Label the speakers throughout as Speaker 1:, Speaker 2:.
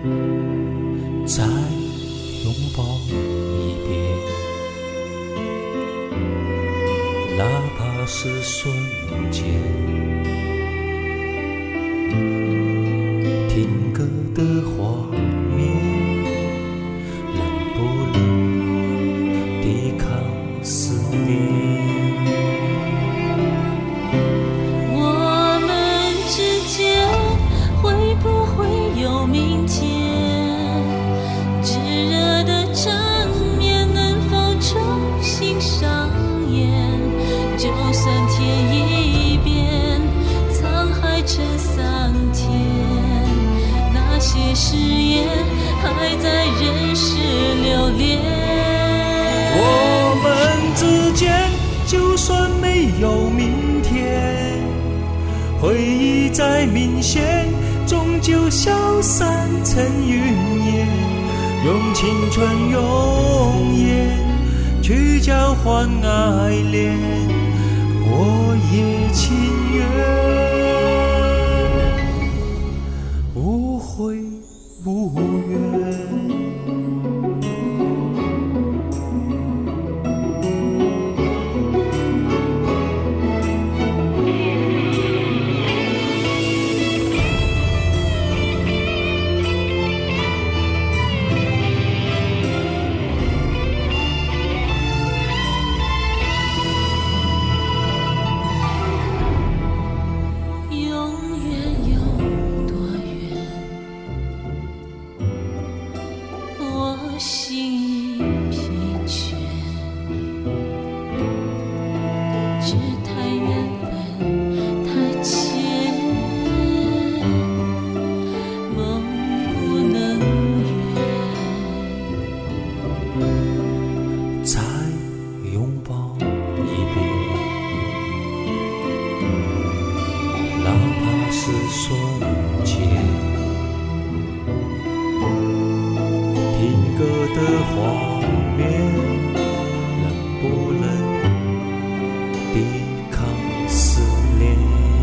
Speaker 1: 再拥抱一遍，哪怕是瞬间。听歌的画面，能不能抵抗思念？
Speaker 2: 我们之间会不会有明天？炙热的缠绵能否重新上演？就算天一变，沧海成桑田，那些誓言还在人世留恋。
Speaker 1: 我们之间就算没有明天，回忆再明显，终究消散成云烟。用青春容颜去交换爱恋，我也情愿无悔无怨。
Speaker 2: 心已疲倦，只叹缘分太浅，梦不能圆。
Speaker 1: 再拥抱一遍，哪怕是瞬间。听歌的画面，能不能抵抗思念？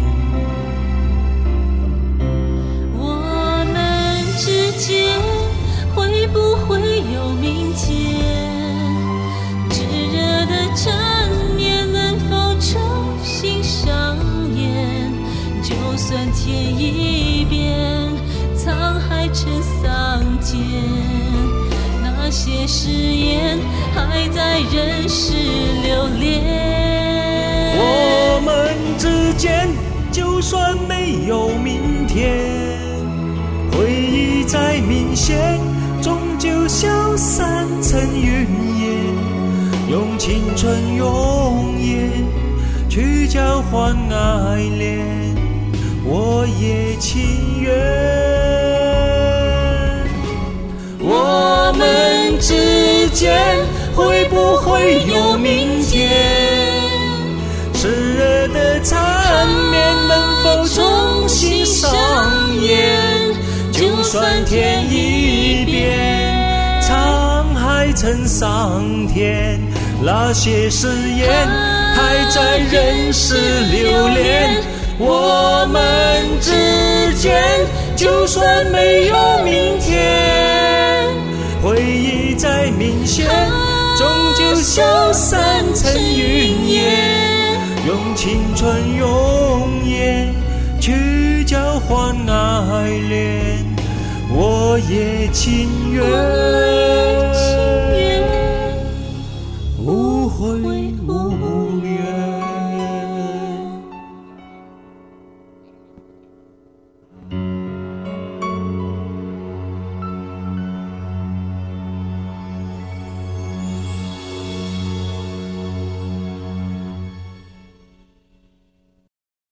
Speaker 2: 我们之间会不会有明天？炙热的缠绵能否重新上演？就算天一变，沧海成桑田，那些誓言还在人世留恋。
Speaker 1: 我们之间就算没有明天，回忆再明显，终究消散成云烟。用青春容颜去交换爱恋，我也情愿。我们之间会不会有明天？炽热的缠绵能否重新上演？就算天一变，沧海成桑田，那些誓言还在人世留恋。我们之间就算没有明天，回忆再明显，终究消散成云烟。用青春容颜去交换爱恋，我也情愿。